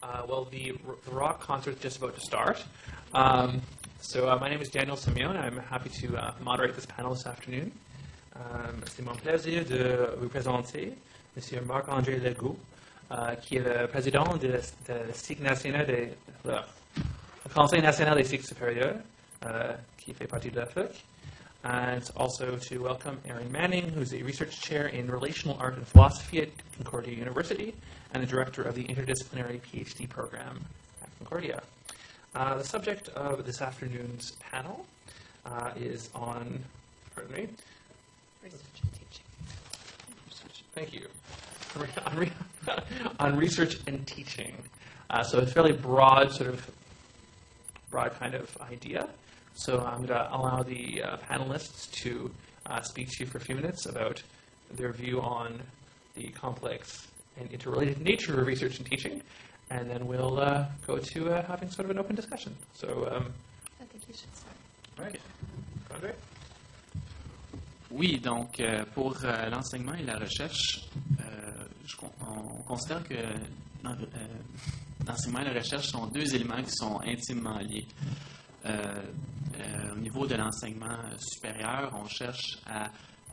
The rock concert is just about to start. My name is Daniel Simeone. I'm happy to moderate this panel this afternoon. C'est mon plaisir de vous présenter M. Marc-André Legault, qui est le président de Conseil national des cycles supérieurs, qui fait partie de la FUC. And also to welcome Erin Manning, who's a research chair in relational art and philosophy at Concordia University and the director of the interdisciplinary PhD program at Concordia. The subject of this afternoon's panel is on, research and teaching. Thank you. On research and teaching. So it's a fairly broad kind of idea. So I'm going to allow the panelists to speak to you for a few minutes about their view on the complex and interrelated nature of research and teaching, and then we'll go to having sort of an open discussion. So I think you should start. Right. André? Oui, donc pour l'enseignement et la recherche, on considère que l'enseignement et la recherche sont deux éléments qui sont intimement liés. Au niveau de l'enseignement supérieur, on cherche à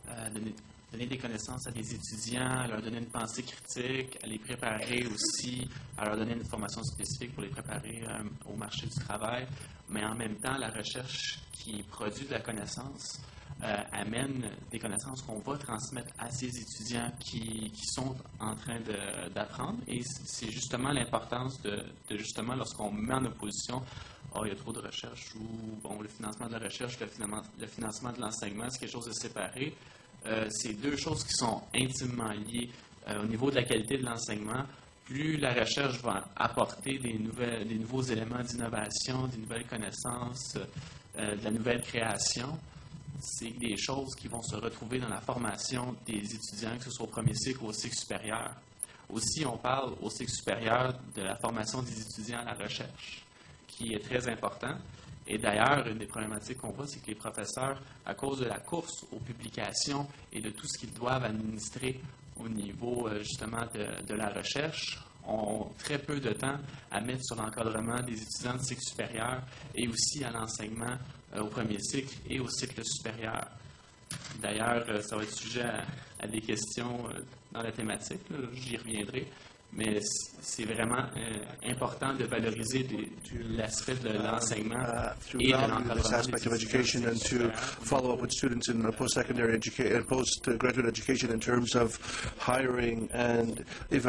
donner des connaissances à des étudiants, à leur donner une pensée critique, à les préparer aussi, à leur donner une formation spécifique pour les préparer au marché du travail. Mais en même temps, la recherche qui produit de la connaissance amène des connaissances qu'on va transmettre à ces étudiants qui sont en train d'apprendre. Et c'est justement l'importance de justement, lorsqu'on met en opposition il y a trop de recherche ou le financement de la recherche, le financement de l'enseignement, c'est quelque chose de séparé. C'est deux choses qui sont intimement liées. Au niveau de la qualité de l'enseignement, plus la recherche va apporter des nouveaux éléments d'innovation, des nouvelles connaissances, de la nouvelle création, c'est des choses qui vont se retrouver dans la formation des étudiants, que ce soit au premier cycle ou au cycle supérieur. Aussi, on parle au cycle supérieur de la formation des étudiants à la recherche, qui est très important. Et d'ailleurs, une des problématiques qu'on voit, c'est que les professeurs, à cause de la course aux publications et de tout ce qu'ils doivent administrer au niveau justement de la recherche, ont très peu de temps à mettre sur l'encadrement des étudiants de cycle supérieur et aussi à l'enseignement au premier cycle et au cycle supérieur. D'ailleurs, ça va être sujet à des questions dans la thématique, j'y reviendrai. Mais c'est vraiment important de valoriser l'aspect de l'enseignement et de l'encadrement aspect of education and to follow up with students in post-secondary education and postgraduate education in terms of hiring and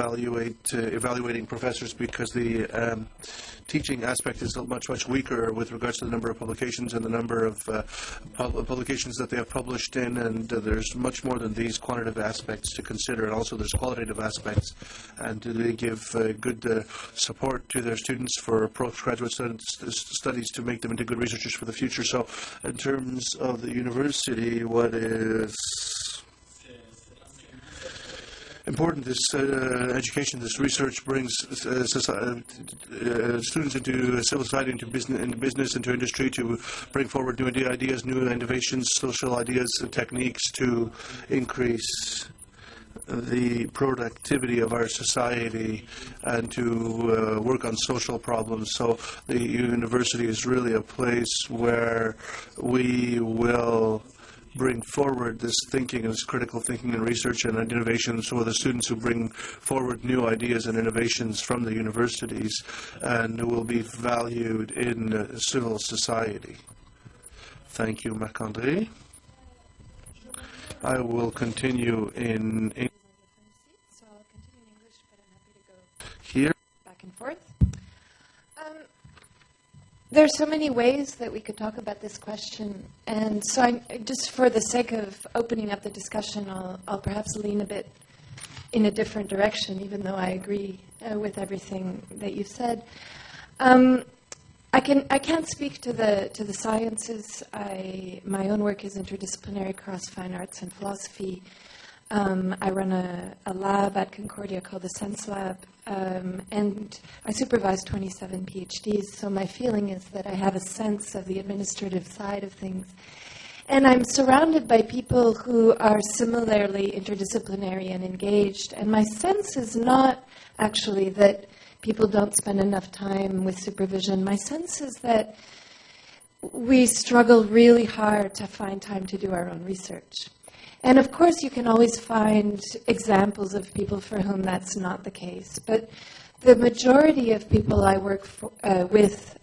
evaluating professors, because the teaching aspect is much weaker with regards to the number of publications and the number of publications that they have published in, and there's much more than these quantitative aspects to consider, and also there's qualitative aspects. And they give good support to their students for postgraduate studies to make them into good researchers for the future. So in terms of the university, what is important, this education, this research brings students into civil society, into business, into industry, to bring forward new ideas, new innovations, social ideas, and techniques to increase the productivity of our society and to work on social problems. So the university is really a place where we will bring forward this thinking, this critical thinking and research and innovation. So the students who bring forward new ideas and innovations from the universities and will be valued in civil society. Thank you, Marc-André. I will continue in English. So I'll continue in English, but I'm happy to go Here. back and forth. There are so many ways that we could talk about this question, and so just for the sake of opening up the discussion, I'll perhaps lean a bit in a different direction, even though I agree with everything that you said. I can't speak to the sciences. My own work is interdisciplinary cross fine arts and philosophy. I run a lab at Concordia called the Sense Lab, and I supervise 27 PhDs, so my feeling is that I have a sense of the administrative side of things. And I'm surrounded by people who are similarly interdisciplinary and engaged, and my sense is not actually that people don't spend enough time with supervision. My sense is that we struggle really hard to find time to do our own research. And of course, you can always find examples of people for whom that's not the case. But the majority of people I work with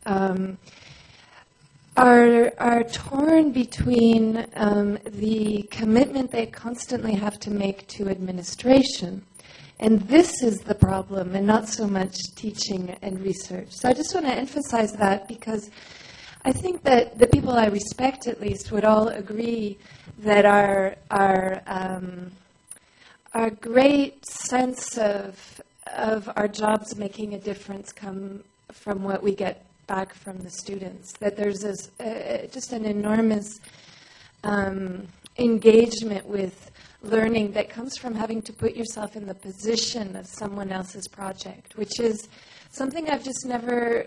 are torn between the commitment they constantly have to make to administration. And this is the problem, and not so much teaching and research. So I just want to emphasize that, because I think that the people I respect, at least, would all agree that our great sense of our jobs making a difference come from what we get back from the students. That there's this, just an enormous engagement with learning that comes from having to put yourself in the position of someone else's project, which is something I've just never...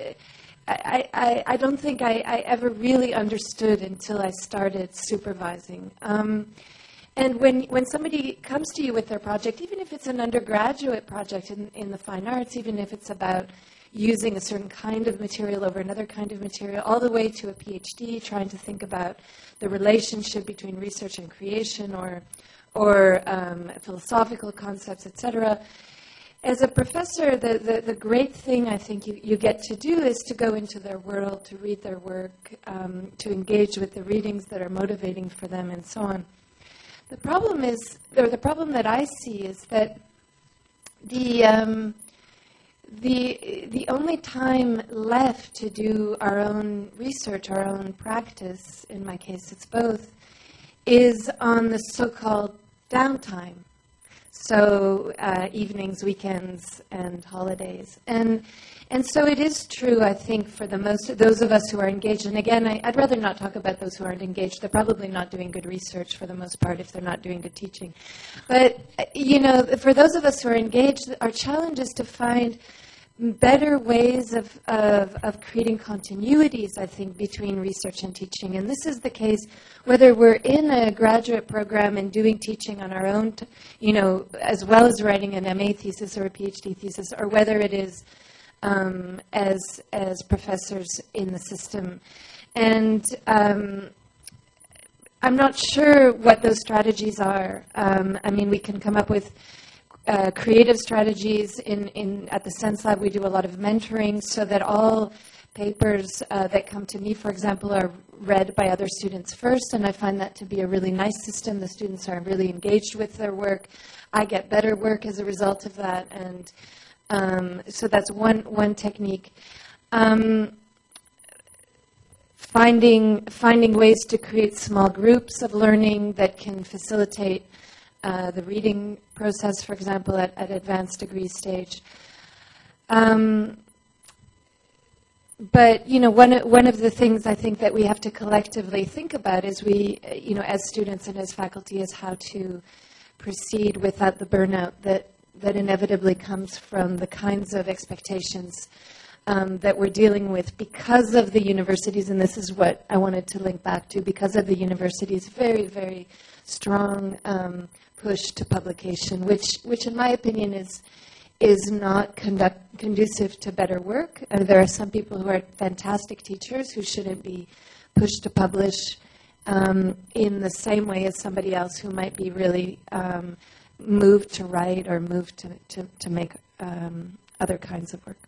I don't think I ever really understood until I started supervising. And when somebody comes to you with their project, even if it's an undergraduate project in the fine arts, even if it's about using a certain kind of material over another kind of material, all the way to a PhD, trying to think about the relationship between research and creation or philosophical concepts, etc. As a professor, the great thing I think you get to do is to go into their world, to read their work, to engage with the readings that are motivating for them, and so on. The problem that I see is that the only time left to do our own research, our own practice, in my case it's both, is on the so-called downtime. So evenings, weekends, and holidays. And so it is true, I think, for those of us who are engaged. And again, I'd rather not talk about those who aren't engaged. They're probably not doing good research for the most part if they're not doing good teaching. But, for those of us who are engaged, our challenge is to find better ways of creating continuities, I think, between research and teaching. And this is the case whether we're in a graduate program and doing teaching on our own, as well as writing an MA thesis or a PhD thesis, or whether it is as professors in the system. And I'm not sure what those strategies are. We can come up with creative strategies. At the Sense Lab, we do a lot of mentoring so that all papers that come to me, for example, are read by other students first, and I find that to be a really nice system. The students are really engaged with their work. I get better work as a result of that, and so that's one technique. Finding ways to create small groups of learning that can facilitate the reading process, for example, at advanced degree stage. But one of the things I think that we have to collectively think about is as students and as faculty, is how to proceed without the burnout that inevitably comes from the kinds of expectations that we're dealing with because of the universities, and this is what I wanted to link back to, because of the universities' very, very strong push to publication, which in my opinion is not conducive to better work. There are some people who are fantastic teachers who shouldn't be pushed to publish in the same way as somebody else who might be really moved to write or moved to make other kinds of work.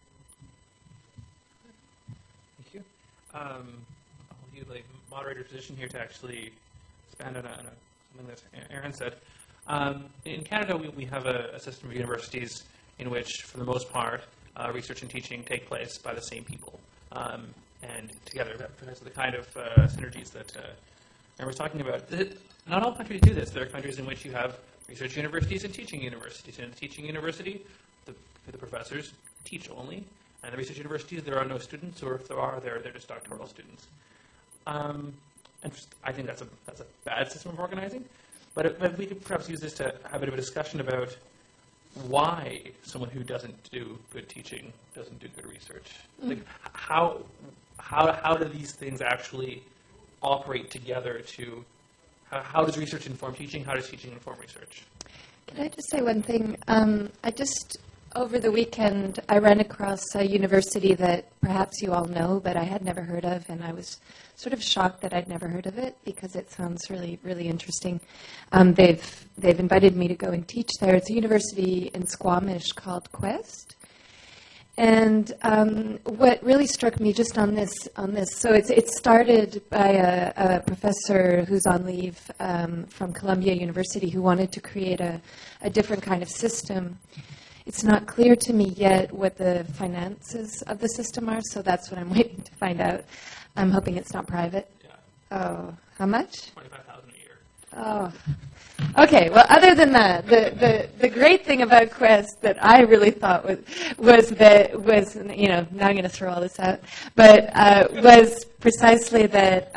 Thank you. I'll use the moderator's position here to actually expand on something that Erin said. In Canada, we have a system of universities in which, for the most part, research and teaching take place by the same people. And together, because of the kind of synergies that Erin was talking about. Not all countries do this. There are countries in which you have research universities and teaching universities. In the teaching university, the professors teach only. And the research universities, there are no students, or if there are, they're just doctoral students. And I think that's a bad system of organizing. But we could perhaps use this to have a bit of a discussion about why someone who doesn't do good teaching doesn't do good research. Like how do these things actually operate together to how does research inform teaching? How does teaching inform research? Can I just say one thing? I just over the weekend, I ran across a university that perhaps you all know, but I had never heard of, and I was sort of shocked that I'd never heard of it because it sounds really, really interesting. They've invited me to go and teach there. It's a university in Squamish called Quest. And what really struck me just on this, so it started by a professor who's on leave from Columbia University who wanted to create a different kind of system. It's not clear to me yet what the finances of the system are, so that's what I'm waiting to find out. I'm hoping it's not private. Yeah. Oh, how much? $25,000 a year. Oh. Okay, well, other than that, the great thing about Quest that I really thought was you know, now I'm going to throw all this out, but was precisely that,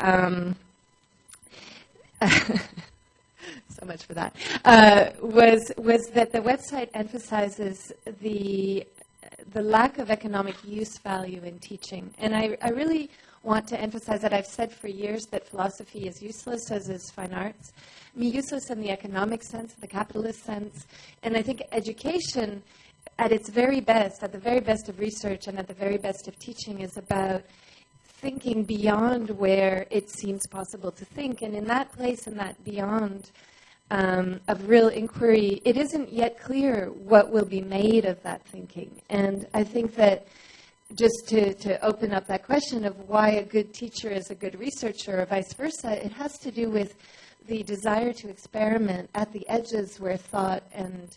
so much for that, was that the website emphasizes the lack of economic use value in teaching. And I really want to emphasize that. I've said for years that philosophy is useless, as is fine arts. I mean, useless in the economic sense, the capitalist sense. And I think education, at its very best, at the very best of research and at the very best of teaching, is about thinking beyond where it seems possible to think. And in that place and that beyond of real inquiry, it isn't yet clear what will be made of that thinking. And I think that just to open up that question of why a good teacher is a good researcher or vice versa, it has to do with the desire to experiment at the edges where thought and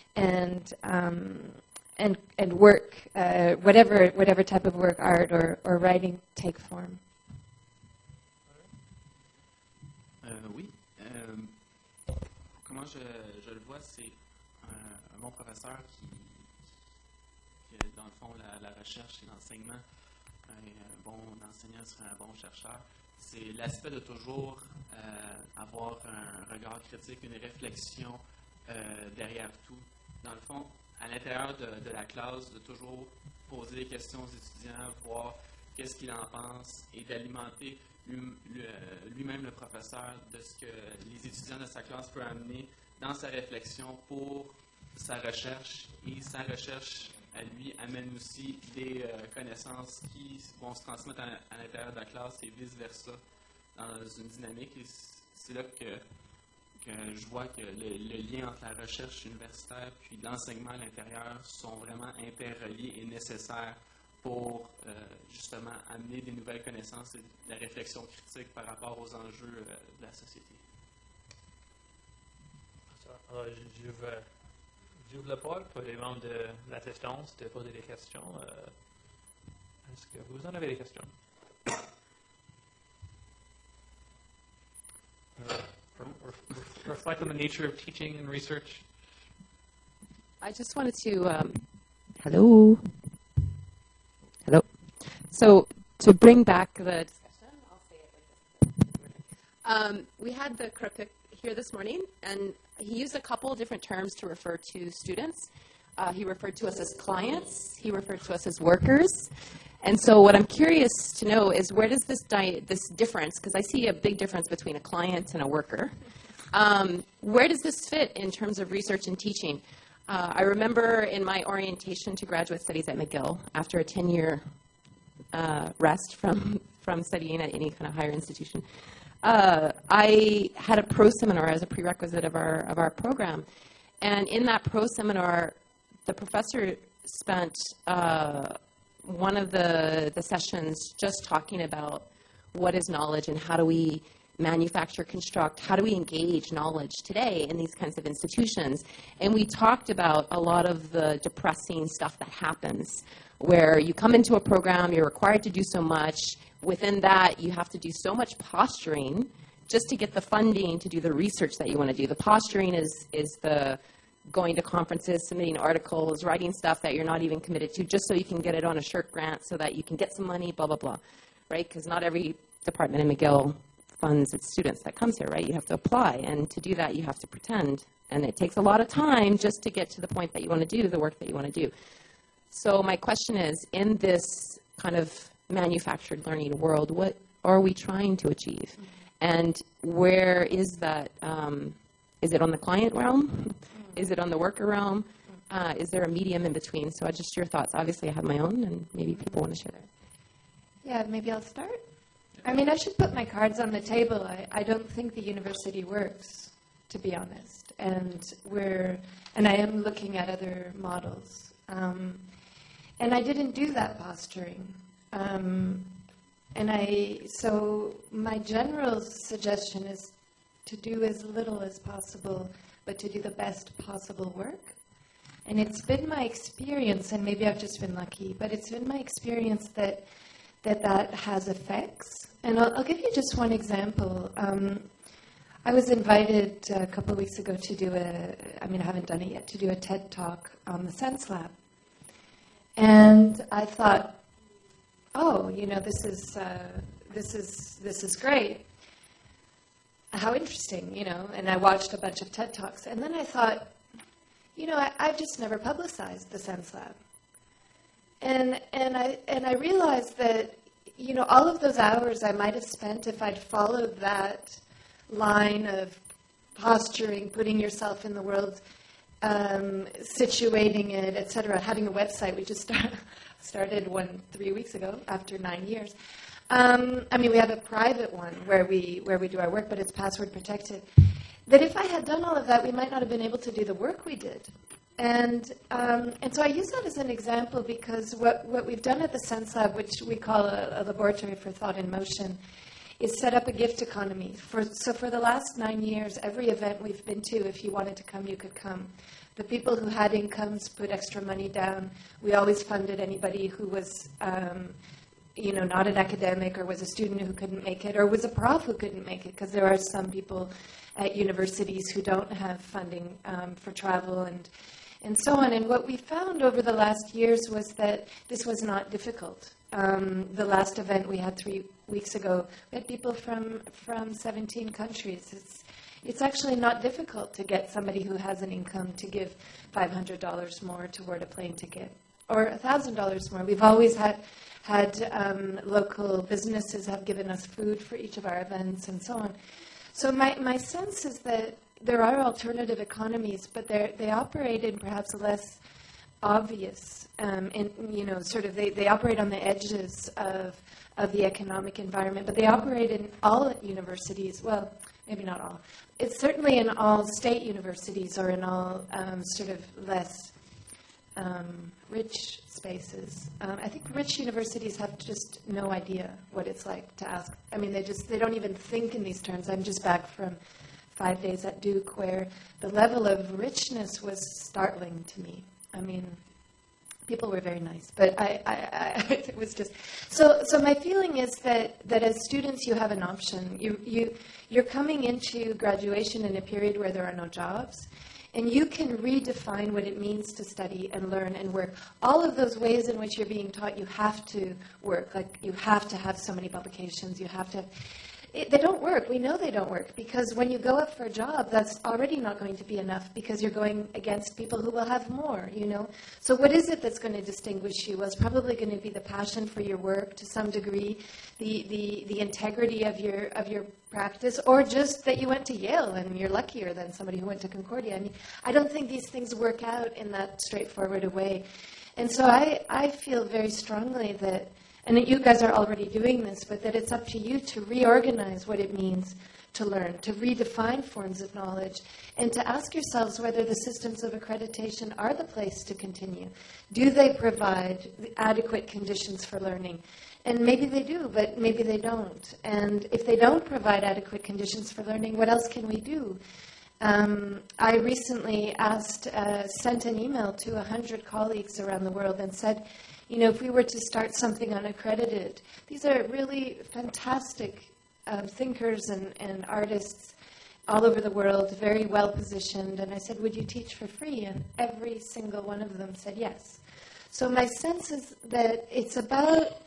work, whatever type of work, art or writing, take form. Oui. Comment je le vois, c'est un bon professeur qui dans le fond, la recherche et l'enseignement, un bon enseignant serait un bon chercheur. C'est l'aspect de toujours avoir un regard critique, une réflexion derrière tout. Dans le fond, à l'intérieur de la classe, de toujours poser des questions aux étudiants, voir qu'est-ce qu'il en pense et d'alimenter lui-même le professeur de ce que les étudiants de sa classe peuvent amener dans sa réflexion pour sa recherche. Et sa recherche à lui amène aussi des connaissances qui vont se transmettre à l'intérieur de la classe et vice-versa dans une dynamique. Et c'est là que je vois que le lien entre la recherche universitaire puis l'enseignement à l'intérieur sont vraiment interreliés et nécessaires pour justement amener des nouvelles connaissances et de la réflexion critique par rapport aux enjeux de la société. Alors, j'ouvre la parole pour les membres de l'assistance de poser des questions. Est-ce que vous en avez des questions? Reflect on the nature of teaching and research. I just wanted to, hello. So to bring back the discussion, I'll say it like this. We had the Krupik here this morning, and he used a couple of different terms to refer to students. He referred to us as clients. He referred to us as workers. And so what I'm curious to know is where does this difference, because I see a big difference between a client and a worker, where does this fit in terms of research and teaching? I remember in my orientation to graduate studies at McGill, after a 10-year rest from studying at any kind of higher institution, I had a pro seminar as a prerequisite of our program. And in that pro seminar, the professor spent one of the sessions just talking about what is knowledge and how do we manufacture, construct, how do we engage knowledge today in these kinds of institutions. And we talked about a lot of the depressing stuff that happens where you come into a program, you're required to do so much. Within that, you have to do so much posturing just to get the funding to do the research that you want to do. The posturing is the going to conferences, submitting articles, writing stuff that you're not even committed to just so you can get it on a SSHRC grant so that you can get some money, blah, blah, blah, right? Because not every department in McGill funds its students that comes here, right? You have to apply, and to do that, you have to pretend. And it takes a lot of time just to get to the point that you want to do the work that you want to do. So my question is, in this kind of manufactured learning world, what are we trying to achieve? And where is that? Is it on the client realm? Is it on the worker realm? Is there a medium in between? So just your thoughts. Obviously, I have my own, and maybe people want to share theirs. Yeah, maybe I'll start. I mean, I should put my cards on the table. I don't think the university works, to be honest. And I am looking at other models. And I didn't do that posturing. So my general suggestion is to do as little as possible, but to do the best possible work. And it's been my experience, and maybe I've just been lucky, but it's been my experience that has effects. And I'll give you just one example. I was invited a couple of weeks ago to I haven't done it yet, to do a TED Talk on the Sense Lab. And I thought, this is great. How interesting, and I watched a bunch of TED Talks. And then I thought, I've just never publicized the Sense Lab. And I realized that, all of those hours I might have spent if I'd followed that line of posturing, putting yourself in the world, situating it, etc., having a website. We just started one 3 weeks ago after 9 years. We have a private one where we do our work, but it's password protected. That if I had done all of that, we might not have been able to do the work we did. And so I use that as an example because what we've done at the Sense Lab, which we call a laboratory for thought in motion, is set up a gift economy. So for the last 9 years, every event we've been to, if you wanted to come, you could come. The people who had incomes put extra money down. We always funded anybody who was, not an academic or was a student who couldn't make it or was a prof who couldn't make it, because there are some people at universities who don't have funding for travel and so on. And what we found over the last years was that this was not difficult. The last event we had 3 weeks ago, we had people from 17 countries. It's actually not difficult to get somebody who has an income to give $500 more toward a plane ticket or $1,000 more. We've always had local businesses have given us food for each of our events and so on. So my sense is that there are alternative economies, but they operate in perhaps less obvious, they operate on the edges of the economic environment, but they operate in all universities. Well, maybe not all. It's certainly in all state universities or in all less rich spaces. I think rich universities have just no idea what it's like to ask. They don't even think in these terms. I'm just back from 5 days at Duke where the level of richness was startling to me. People were very nice, but it was just... So my feeling is that as students you have an option. You're coming into graduation in a period where there are no jobs, and you can redefine what it means to study and learn and work. All of those ways in which you're being taught you have to work, like you have to have so many publications, you have to... They don't work. We know they don't work because when you go up for a job, that's already not going to be enough because you're going against people who will have more, So what is it that's going to distinguish you? Well, it's probably going to be the passion for your work to some degree, the integrity of your practice, or just that you went to Yale and you're luckier than somebody who went to Concordia. I don't think these things work out in that straightforward a way. And so I feel very strongly that, and that you guys are already doing this, but that it's up to you to reorganize what it means to learn, to redefine forms of knowledge, and to ask yourselves whether the systems of accreditation are the place to continue. Do they provide adequate conditions for learning? And maybe they do, but maybe they don't. And if they don't provide adequate conditions for learning, what else can we do? I recently sent an email to 100 colleagues around the world and said, if we were to start something unaccredited, these are really fantastic thinkers and artists all over the world, very well positioned. And I said, would you teach for free? And every single one of them said yes. So my sense is that it's about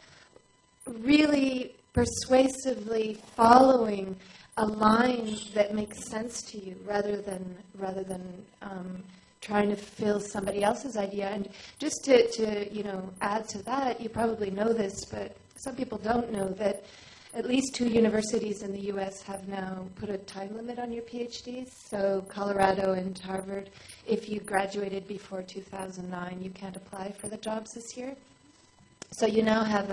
really persuasively following a line that makes sense to you rather than trying to fill somebody else's idea. And just to add to that, you probably know this, but some people don't know that at least 2 universities in the U.S. have now put a time limit on your PhDs. So Colorado and Harvard, if you graduated before 2009, you can't apply for the jobs this year. So you now have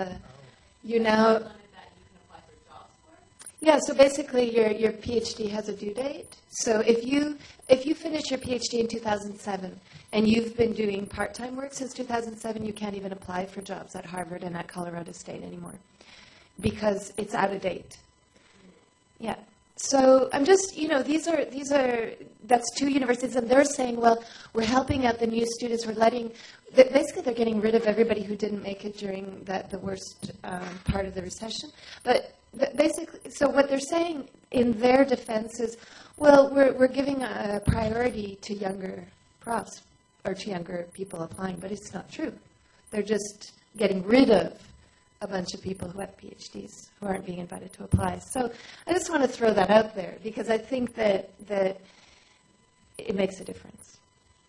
yeah, so basically your PhD has a due date. So if you finish your PhD in 2007 and you've been doing part-time work since 2007, you can't even apply for jobs at Harvard and at Colorado State anymore because it's out of date. Yeah. So I'm just, that's 2 universities, and they're saying, well, we're helping out the new students. Basically they're getting rid of everybody who didn't make it during the worst part of the recession. But basically, so what they're saying in their defense is, well, we're giving a priority to younger profs or to younger people applying, but it's not true. They're just getting rid of a bunch of people who have PhDs who aren't being invited to apply. So I just want to throw that out there because I think that it makes a difference.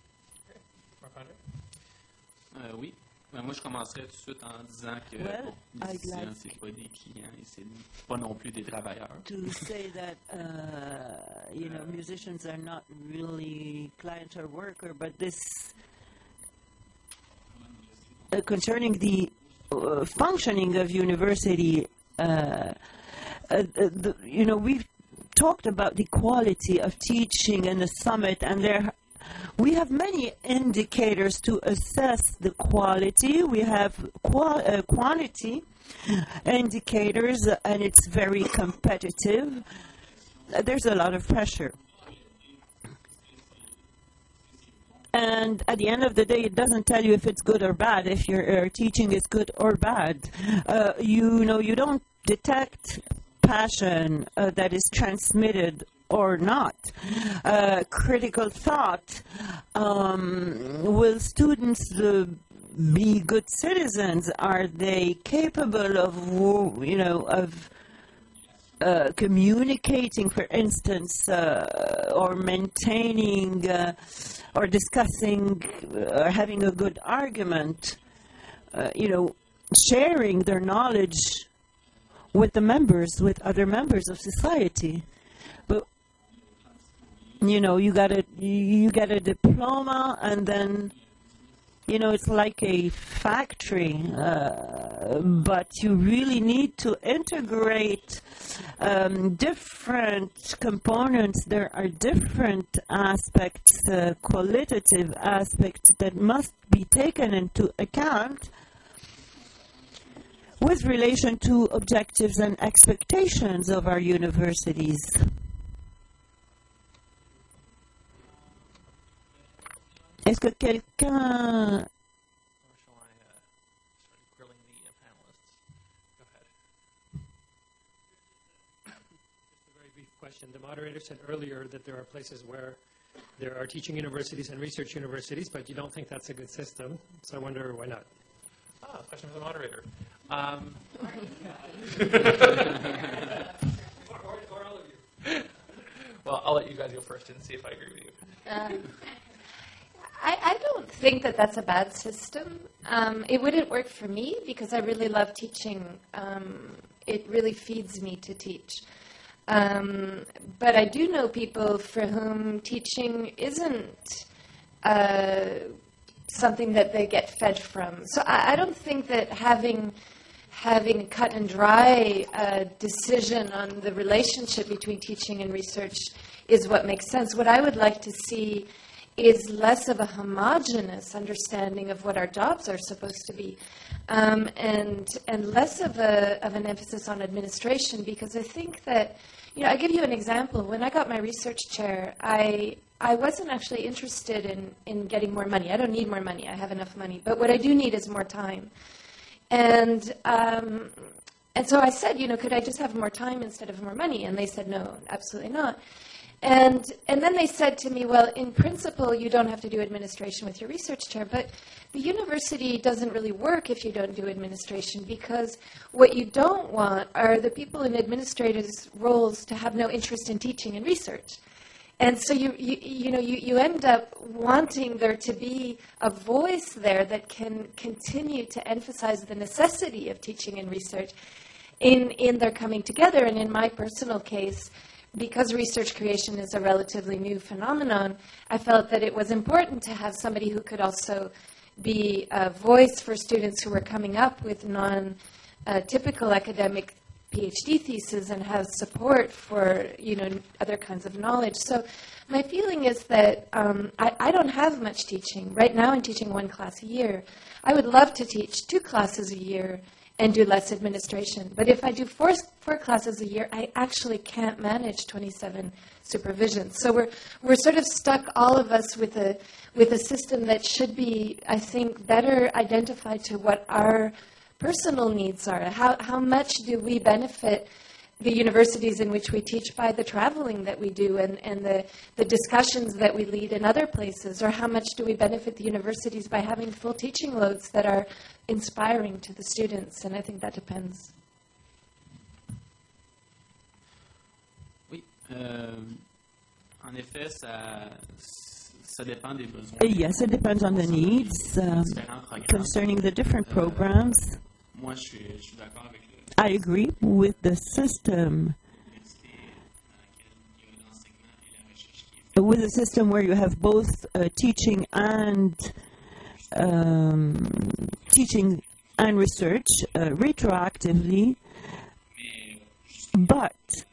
Oui. Moi, je commencerai tout de suite en disant que Well, les I'd étudiants, like c'est pas des clients et c'est pas non plus des travailleurs. to say that musicians are not really client or worker, but this concerning the functioning of university, we've talked about the quality of teaching in the summit, and we have many indicators to assess the quality. We have quantity indicators, and it's very competitive. There's a lot of pressure. And at the end of the day, it doesn't tell you if it's good or bad, if your teaching is good or bad. You don't detect passion that is transmitted or not. Critical thought. Will students be good citizens? Are they capable of communicating, for instance, or maintaining or discussing or having a good argument, sharing their knowledge with other members of society. But, you get a diploma and then, it's like a factory, but you really need to integrate different components. There are different aspects, qualitative aspects that must be taken into account with relation to objectives and expectations of our universities. Est-ce que quelqu'un... Or shall I start grilling the panelists? Go ahead. Just a very brief question. The moderator said earlier that there are places where there are teaching universities and research universities, but you don't think that's a good system. So I wonder why not. Question for the moderator. Or all of you. Well, I'll let you guys go first and see if I agree with you. I don't think that that's a bad system. It wouldn't work for me because I really love teaching. It really feeds me to teach. But I do know people for whom teaching isn't something that they get fed from. So I don't think that having a cut and dry decision on the relationship between teaching and research is what makes sense. What I would like to see is less of a homogeneous understanding of what our jobs are supposed to be, and less of an emphasis on administration, because I think that, I'll give you an example. When I got my research chair, I wasn't actually interested in getting more money. I don't need more money. I have enough money. But what I do need is more time. And so I said, could I just have more time instead of more money? And they said, no, absolutely not. And then they said to me, well, in principle, you don't have to do administration with your research chair, but the university doesn't really work if you don't do administration, because what you don't want are the people in administrators' roles to have no interest in teaching and research. And so you end up wanting there to be a voice there that can continue to emphasize the necessity of teaching and research. in their coming together. And in my personal case, because research creation is a relatively new phenomenon, I felt that it was important to have somebody who could also be a voice for students who were coming up with non-typical academic PhD theses and have support for, other kinds of knowledge. So my feeling is that I don't have much teaching. Right now I'm teaching 1 class a year. I would love to teach 2 classes a year and do less administration. But if I do four classes a year, I actually can't manage 27 supervisions. So we're sort of stuck, all of us, with a system that should be, I think, better identified to what our personal needs are. How much do we benefit the universities in which we teach by the traveling that we do and the discussions that we lead in other places? Or how much do we benefit the universities by having full teaching loads that are inspiring to the students? And I think that depends. Oui. En effet, ça dépend des besoins. Yes, it depends on the needs concerning the different programs. Moi, je suis d'accord avec le I agree with the system. With a system where you have both teaching and research retroactively, but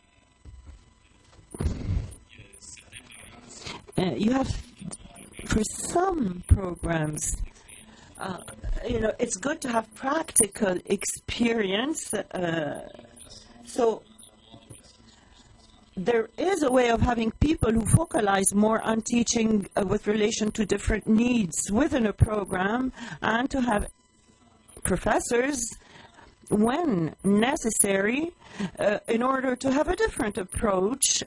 you have, for some programs, it's good to have practical experience. So there is a way of having people who focalize more on teaching with relation to different needs within a program, and to have professors, when necessary, in order to have a different approach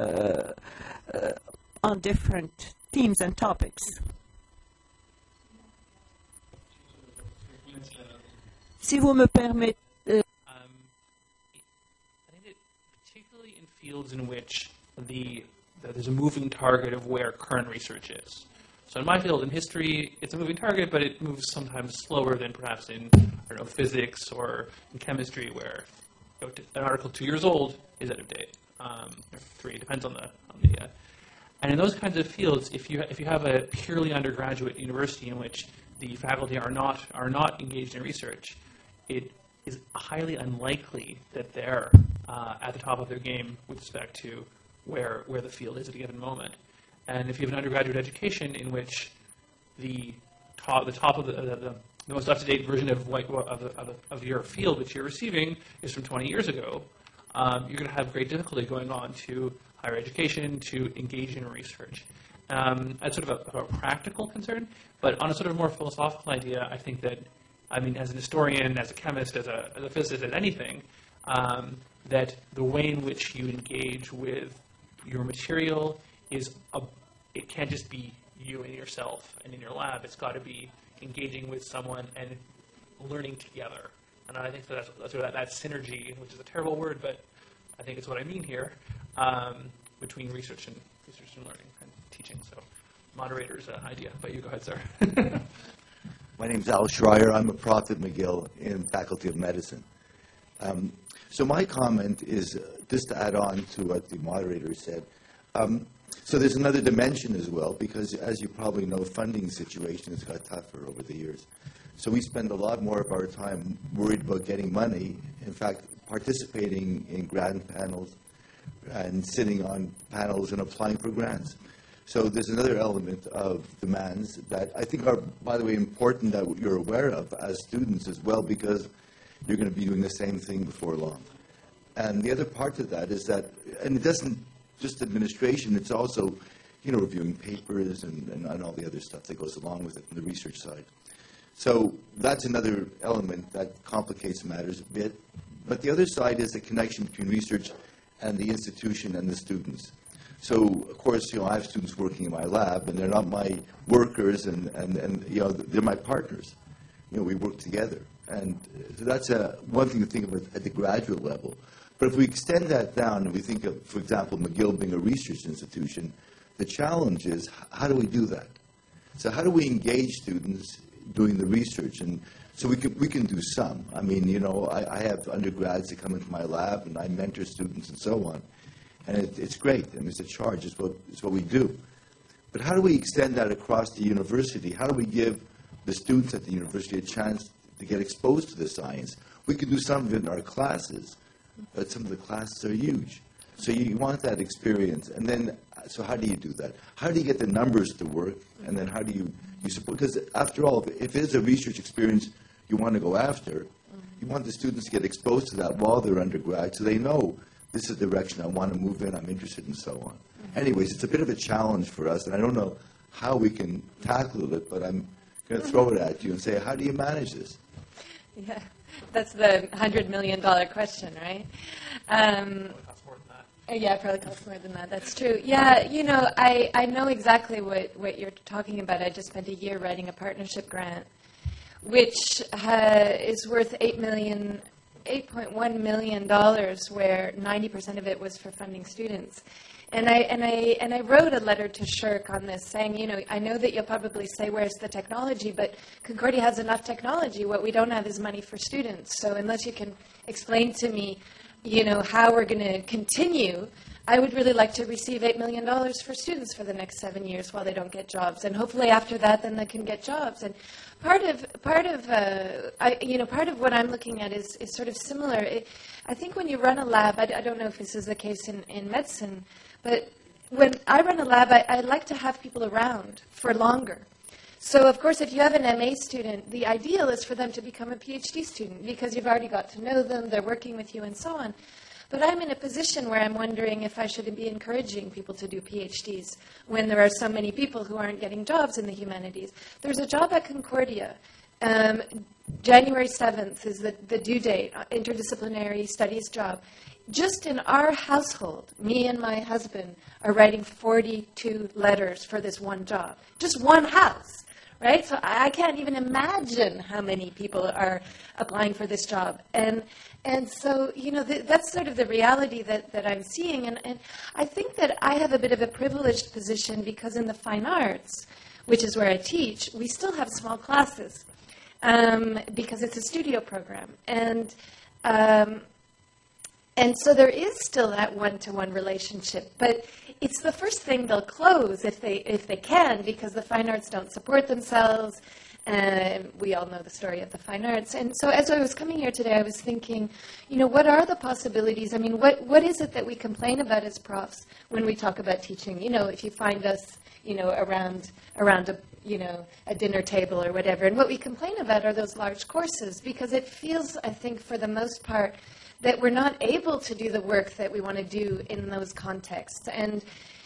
on different themes and topics. Si vous me permettez. I think that particularly in fields in which there's a moving target of where current research is. So in my field, in history, it's a moving target, but it moves sometimes slower than perhaps in, physics or in chemistry, where an article 2 years old is out of date. Or 3, depends on the and in those kinds of fields, if you have a purely undergraduate university in which the faculty are not engaged in research, it is highly unlikely that they're at the top of their game with respect to where the field is at a given moment. And if you have an undergraduate education in which the top of the most up-to-date version of your field that you're receiving is from 20 years ago, you're going to have great difficulty going on to higher education to engage in research. That's sort of a practical concern, but on a sort of more philosophical idea, I think that, as an historian, as a chemist, as a physicist, as anything, that the way in which you engage with your material it can't just be you and yourself and in your lab. It's got to be engaging with someone and learning together. And I think that's sort of that synergy, which is a terrible word, but I think it's what I mean here, between research and learning and teaching. So, moderator's idea, but you go ahead, sir. My name's Al Schreier. I'm a prof at McGill in Faculty of Medicine. So my comment is just to add on to what the moderator said. So there's another dimension as well, because as you probably know, funding situation has got tougher over the years. So we spend a lot more of our time worried about getting money, in fact, participating in grant panels and sitting on panels and applying for grants. So there's another element of demands that I think are, by the way, important that you're aware of as students as well, because you're going to be doing the same thing before long. And the other part of that is that, and it doesn't just administration, it's also, reviewing papers and all the other stuff that goes along with it from the research side. So that's another element that complicates matters a bit. But the other side is the connection between research and the institution and the students. So, of course, I have students working in my lab, and they're not my workers, and they're my partners. We work together. And so that's one thing to think of at the graduate level. But if we extend that down and we think of, for example, McGill being a research institution, the challenge is, how do we do that? So how do we engage students doing the research? And So we can do some. I mean, you know, I have undergrads that come into my lab, and I mentor students and so on. And it's great. I mean, it's a charge. It's what we do. But how do we extend that across the university? How do we give the students at the university a chance to get exposed to the science? We can do some of it in our classes, but some of the classes are huge. So you want that experience. And then, so how do you do that? How do you get the numbers to work? And then how do you support? Because after all, if it is a research experience you want to go after, you want the students to get exposed to that while they're undergrad so they know this is the direction I want to move in, I'm interested, and so on. Anyways, it's a bit of a challenge for us, and I don't know how we can tackle it, but I'm going to throw it at you and say, how do you manage this? Yeah, that's the $100 million question, right? Yeah, it probably costs more than that. That's true. Yeah, you know, I know exactly what you're talking about. I just spent a year writing a partnership grant, which is worth $8.1 million, where 90% of it was for funding students. And I wrote a letter to SSHRC on this, saying, you know, I know that you'll probably say, where's the technology? But Concordia has enough technology. What we don't have is money for students. So unless you can explain to me, you know, how we're going to continue, I would really like to receive $8 million for students for the next 7 years while they don't get jobs. And hopefully after that, then they can get jobs. And part of what I'm looking at is sort of similar. I think when you run a lab, I don't know if this is the case in medicine, but when I run a lab, I like to have people around for longer. So, of course, if you have an MA student, the ideal is for them to become a PhD student because you've already got to know them, they're working with you, and so on. But I'm in a position where I'm wondering if I should be encouraging people to do PhDs when there are so many people who aren't getting jobs in the humanities. There's a job at Concordia. January 7th is the due date, interdisciplinary studies job. Just in our household, me and my husband are writing 42 letters for this one job. Just one house, right? So I can't even imagine how many people are applying for this job. And so, you know, that's sort of the reality that I'm seeing. And I think that I have a bit of a privileged position because in the fine arts, which is where I teach, we still have small classes because it's a studio program. And so there is still that one-to-one relationship, but it's the first thing they'll close if they can, because the fine arts don't support themselves. We all know the story of the fine arts. And so as I was coming here today, I was thinking, you know, what are the possibilities? I mean, what is it that we complain about as profs when we talk about teaching? You know, if you find us, you know, around a, you know, a dinner table or whatever, and what we complain about are those large courses, because it feels, I think, for the most part, that we're not able to do the work that we want to do in those contexts. And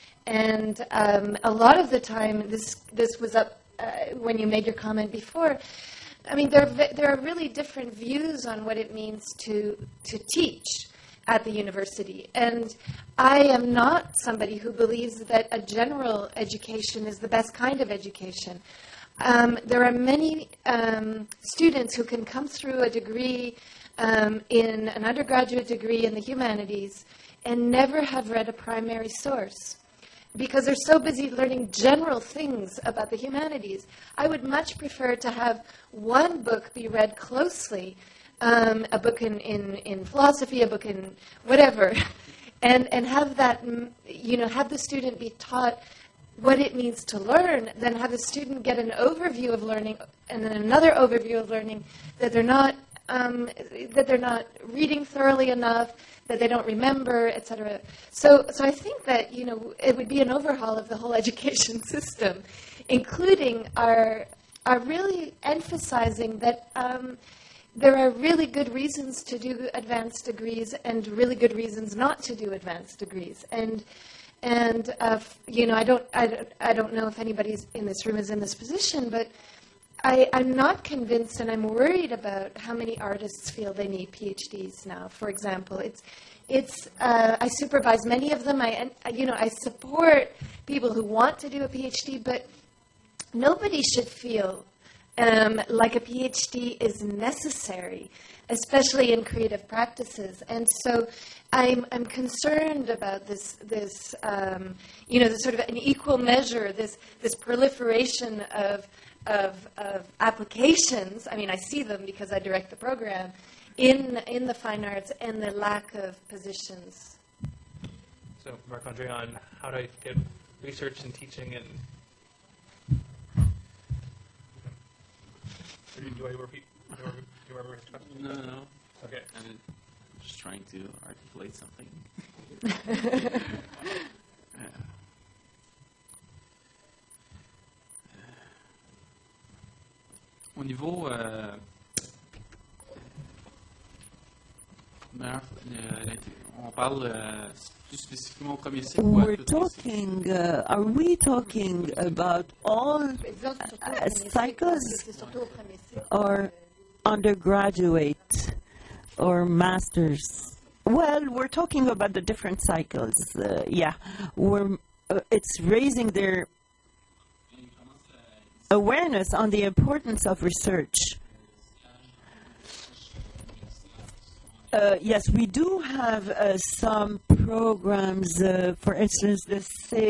a lot of the time, this was up when you made your comment before. I mean, there are really different views on what it means to teach at the university. And I am not somebody who believes that a general education is the best kind of education. There are many students who can come through a degree in an undergraduate degree in the humanities and never have read a primary source because they're so busy learning general things about the humanities. I would much prefer to have one book be read closely, a book in philosophy, a book in whatever, and have that, you know, have the student be taught what it means to learn, then have the student get an overview of learning and then another overview of learning that they're not reading thoroughly enough, that they don't remember, etc. So I think that, you know, it would be an overhaul of the whole education system, including our really emphasizing that there are really good reasons to do advanced degrees and really good reasons not to do advanced degrees. And you know, I don't know if anybody in this room is in this position, but I'm not convinced, and I'm worried about how many artists feel they need PhDs now. For example, I supervise many of them. I support people who want to do a PhD, but nobody should feel like a PhD is necessary, especially in creative practices. And so I'm concerned about this you know, the sort of an equal measure, this proliferation of applications. I mean, I see them because I direct the program in the fine arts, and the lack of positions. So, Marc-André, on how to get research and teaching and... Do I repeat? Do I repeat the question? No. Okay. I'm just trying to articulate something. Au niveau on parle plus spécifiquement au premier cycle. We're talking, are we talking about all cycles or undergraduate or masters? Well, we're talking about the different cycles. Yeah, it's raising their awareness on the importance of research. Yes, we do have some programs, for instance, the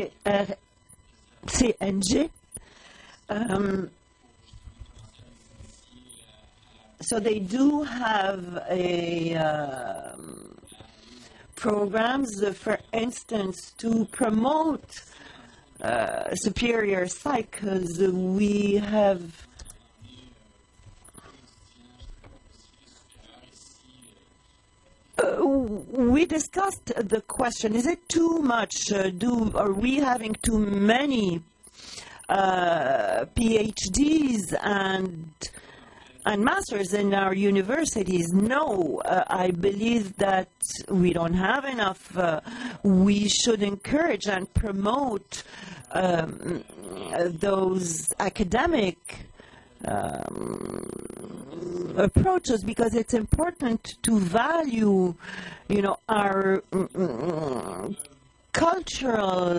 CNG. So they do have programs, for instance, to promote superior cycles. We have we discussed the question, is it too much? Are we having too many PhDs and masters in our universities? No, I believe that we don't have enough. We should encourage and promote those academic approaches, because it's important to value, you know, our cultural,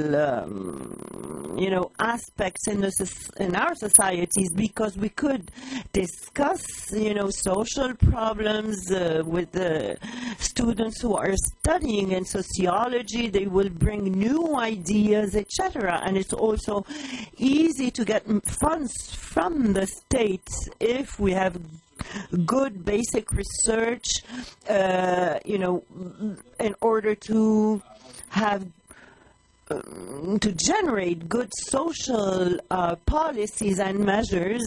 you know, aspects in our societies, because we could discuss, you know, social problems with the students who are studying in sociology. They will bring new ideas, etc. And it's also easy to get funds from the state if we have good basic research, you know, in order to have to generate good social policies and measures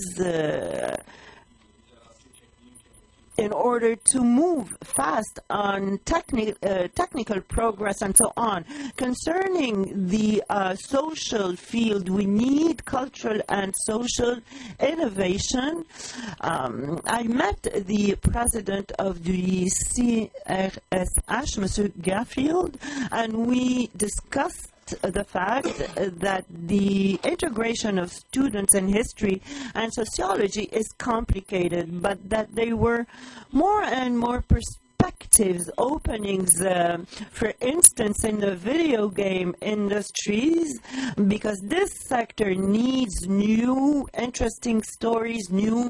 in order to move fast on technical progress and so on. Concerning the social field, we need cultural and social innovation. I met the president of the CRSH, Mr. Garfield, and we discussed the fact that the integration of students in history and sociology is complicated, but that there were more and more perspectives, openings, for instance, in the video game industries, because this sector needs new, interesting stories, new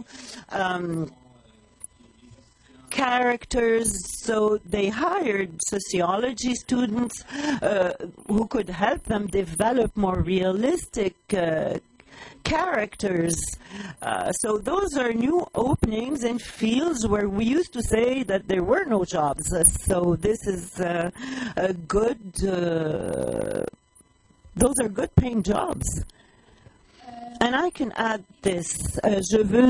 characters. So they hired sociology students who could help them develop more realistic characters. So those are new openings in fields where we used to say that there were no jobs. So this is a good, those are good paying jobs. And I can add this. Je veux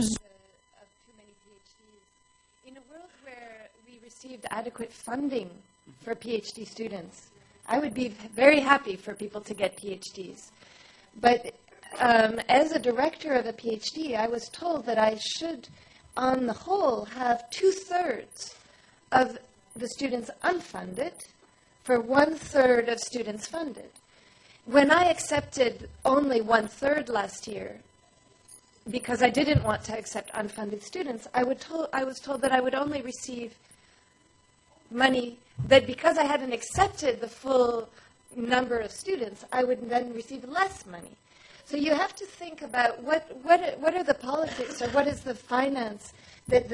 adequate funding for PhD students, I would be very happy for people to get PhDs. But as a director of a PhD, I was told that I should, on the whole, have 2/3 of the students unfunded for 1/3 of students funded. When I accepted only 1/3 last year, because I didn't want to accept unfunded students, I was told that I would only receive money, that because I hadn't accepted the full number of students, I would then receive less money. So you have to think about what are the politics or what is the finance that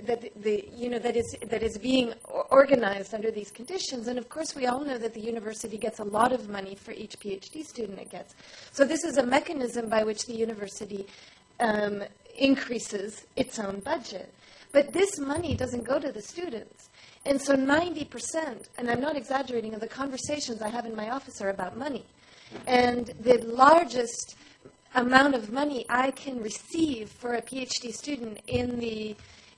is being organized under these conditions. And of course, we all know that the university gets a lot of money for each PhD student it gets. So this is a mechanism by which the university increases its own budget. But this money doesn't go to the students. And so 90%, and I'm not exaggerating, of the conversations I have in my office are about money. And the largest amount of money I can receive for a PhD student in the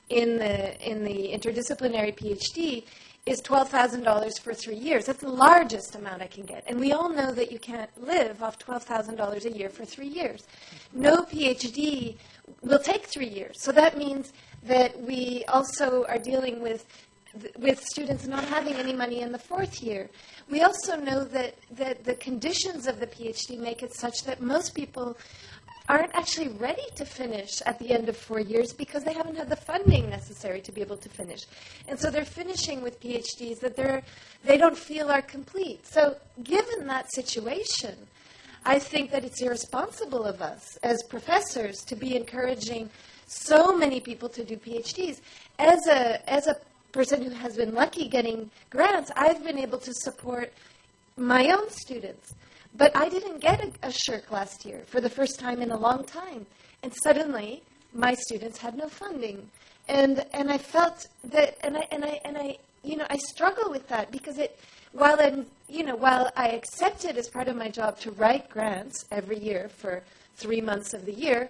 interdisciplinary PhD is $12,000 for 3 years. That's the largest amount I can get. And we all know that you can't live off $12,000 a year for 3 years. No PhD will take 3 years. So that means that we also are dealing with students not having any money in the 4th year. We also know that the conditions of the PhD make it such that most people aren't actually ready to finish at the end of 4 years because they haven't had the funding necessary to be able to finish. And so they're finishing with PhDs that they don't feel are complete. So given that situation, I think that it's irresponsible of us as professors to be encouraging so many people to do PhDs. As a person who has been lucky getting grants, I've been able to support my own students. But I didn't get a SSHRC last year for the first time in a long time. And suddenly, my students had no funding. And I felt that, and I struggle with that because while I accept it as part of my job to write grants every year for 3 months of the year,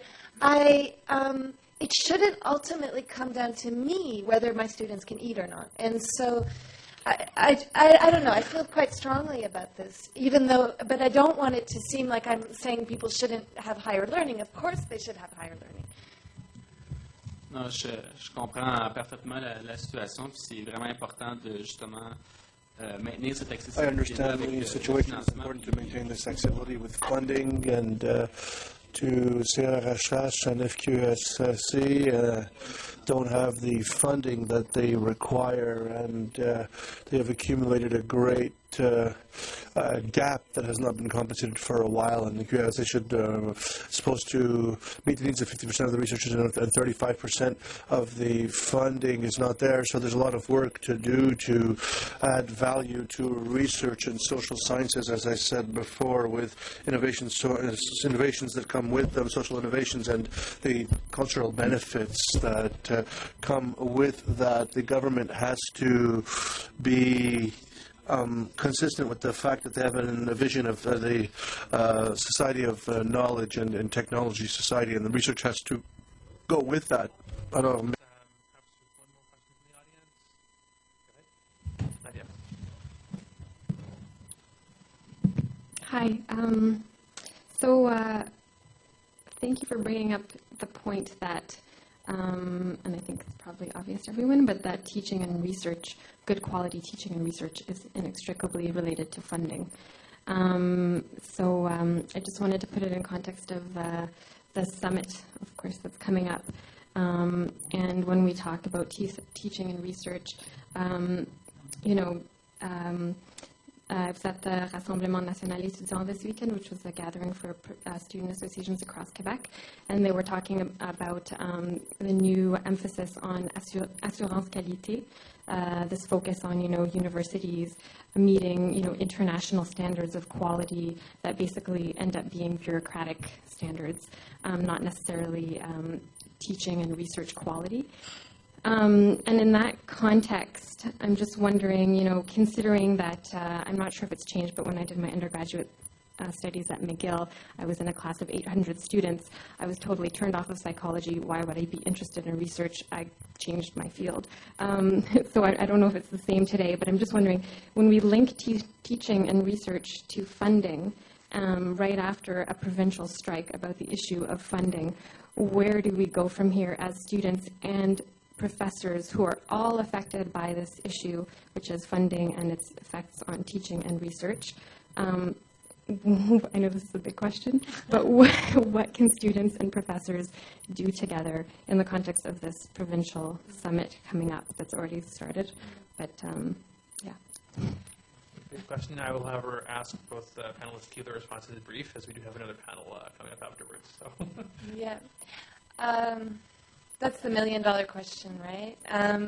it shouldn't ultimately come down to me whether my students can eat or not. And so I don't know. I feel quite strongly about this, but I don't want it to seem like I'm saying people shouldn't have higher learning. Of course they should have higher learning. Non, je comprends parfaitement la situation, puis c'est vraiment important de justement maintenir cette I accessibilité. understand the situation. It's important to maintain this accessibility with funding and to CRHH and FQSC don't have the funding that they require, and they have accumulated a great gap that has not been compensated for a while, and the QSC should supposed to meet the needs of 50% of the researchers, and 35% of the funding is not there. So there's a lot of work to do to add value to research and social sciences, as I said before, with innovations that come with them, social innovations, and the cultural benefits that come with that. The government has to be consistent with the fact that they have a vision of the society of knowledge and technology society, and the research has to go with that. I don't know. Hi. Thank you for bringing up the point that, and I think it's probably obvious to everyone, but that teaching and research, good quality teaching and research, is inextricably related to funding. I just wanted to put it in context of the summit, of course, that's coming up. And when we talk about teaching and research, I was at the Rassemblement National Étudiant this weekend, which was a gathering for student associations across Quebec, and they were talking about the new emphasis on assurance qualité, this focus on universities meeting international standards of quality that basically end up being bureaucratic standards, not necessarily teaching and research quality. And in that context, I'm just wondering, considering that, I'm not sure if it's changed, but when I did my undergraduate studies at McGill, I was in a class of 800 students. I was totally turned off of psychology. Why would I be interested in research? I changed my field. So I don't know if it's the same today, but I'm just wondering, when we link teaching and research to funding, right after a provincial strike about the issue of funding, where do we go from here as students and professors who are all affected by this issue, which is funding and its effects on teaching and research? I know this is a big question, but what can students and professors do together in the context of this provincial summit coming up that's already started? But, yeah. Great question. I will, however, ask both panelists to keep their responses brief, as we do have another panel coming up afterwards. So. Yeah. That's the million-dollar question, right?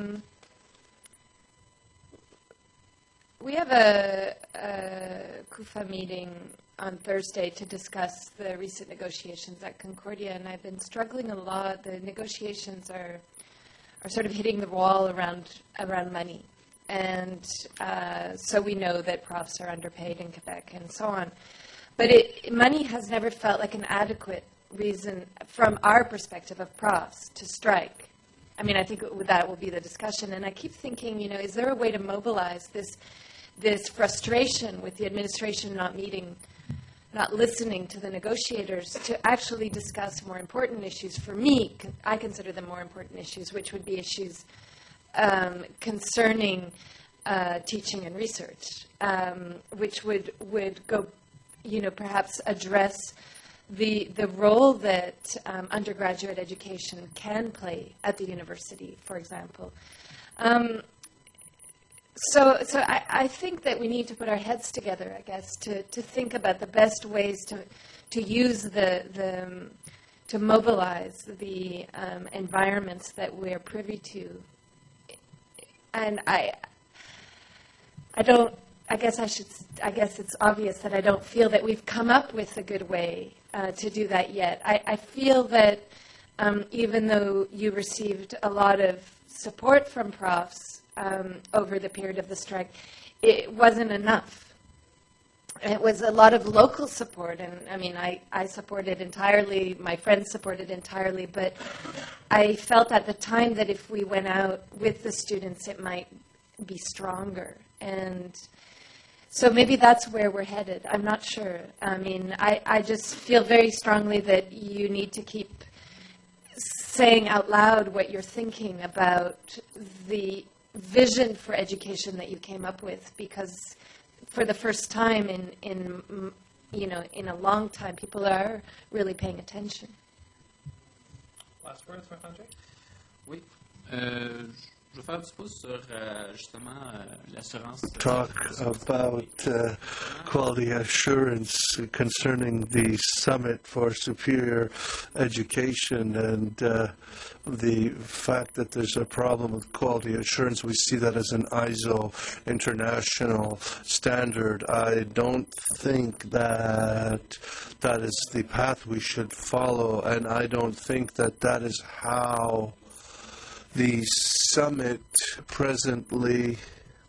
We have a CUFA meeting on Thursday to discuss the recent negotiations at Concordia, and I've been struggling a lot. The negotiations are sort of hitting the wall around money. And so we know that profs are underpaid in Quebec and so on. But money has never felt like an adequate reason, from our perspective of profs, to strike. I mean, I think that will be the discussion. And I keep thinking, is there a way to mobilize this frustration with the administration not listening to the negotiators to actually discuss more important issues? For me, I consider them more important issues, which would be issues concerning teaching and research, which would go, perhaps address the role that undergraduate education can play at the university, for example. So I think that we need to put our heads together, I guess, to think about the best ways to use to mobilize the environments that we're privy to. And I guess it's obvious that I don't feel that we've come up with a good way to do that yet. I feel that even though you received a lot of support from profs over the period of the strike, it wasn't enough. It was a lot of local support, and I mean, I supported entirely, my friends supported entirely, but I felt at the time that if we went out with the students, it might be stronger. And so maybe that's where we're headed. I'm not sure. I mean, I just feel very strongly that you need to keep saying out loud what you're thinking about the vision for education that you came up with, because for the first time in a long time, people are really paying attention. Last words, Marc-André? Oui. Je vais faire du pouce sur justement l'assurance. Talk about quality assurance concerning the Summit for Superior Education and the fact that there's a problem with quality assurance. We see that as an ISO international standard. I don't think that that is the path we should follow, and I don't think that that is how the summit presently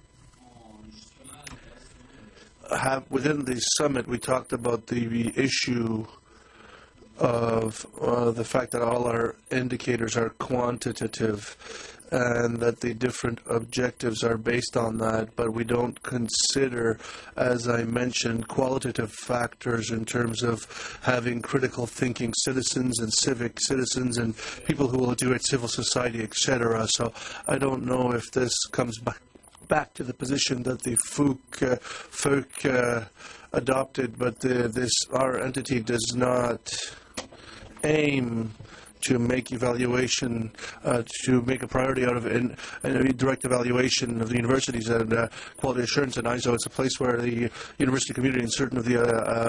within the summit, we talked about the issue of the fact that all our indicators are quantitative and that the different objectives are based on that, but we don't consider, as I mentioned, qualitative factors in terms of having critical thinking citizens and civic citizens and people who will do it, civil society, etc. So I don't know if this comes back to the position that the FOUC adopted, but our entity does not aim to make evaluation, to make a priority out of direct evaluation of the universities and quality assurance and ISO. It's a place where the university community and certain of the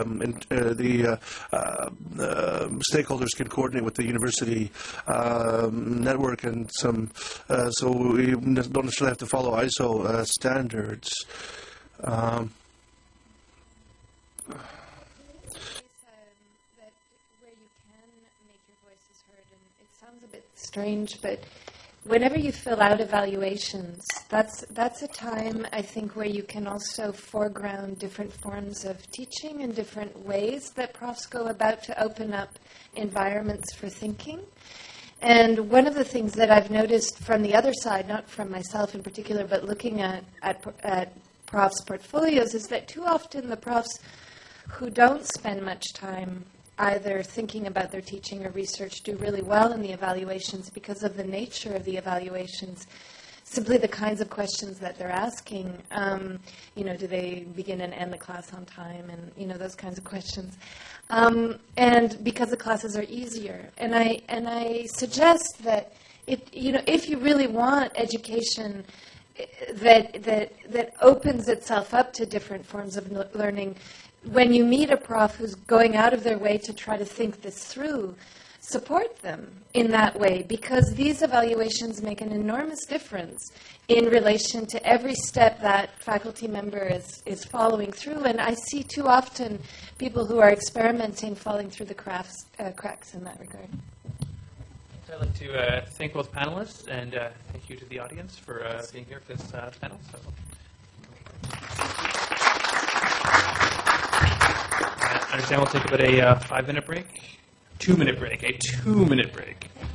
stakeholders can coordinate with the university network and some. So we don't necessarily have to follow ISO standards. Strange, but whenever you fill out evaluations, that's a time, I think, where you can also foreground different forms of teaching and different ways that profs go about to open up environments for thinking. And one of the things that I've noticed from the other side, not from myself in particular, but looking at profs' portfolios, is that too often the profs who don't spend much time either thinking about their teaching or research do really well in the evaluations because of the nature of the evaluations, simply the kinds of questions that they're asking. Do they begin and end the class on time, and those kinds of questions. And because the classes are easier, and I suggest that if you really want education that opens itself up to different forms of learning. When you meet a prof who's going out of their way to try to think this through, support them in that way, because these evaluations make an enormous difference in relation to every step that faculty member is following through. And I see too often people who are experimenting falling through the cracks in that regard. So I'd like to thank both panelists, and thank you to the audience for being here for this panel. So, I understand we'll take about a 5-minute break. 2-minute break. A 2-minute break.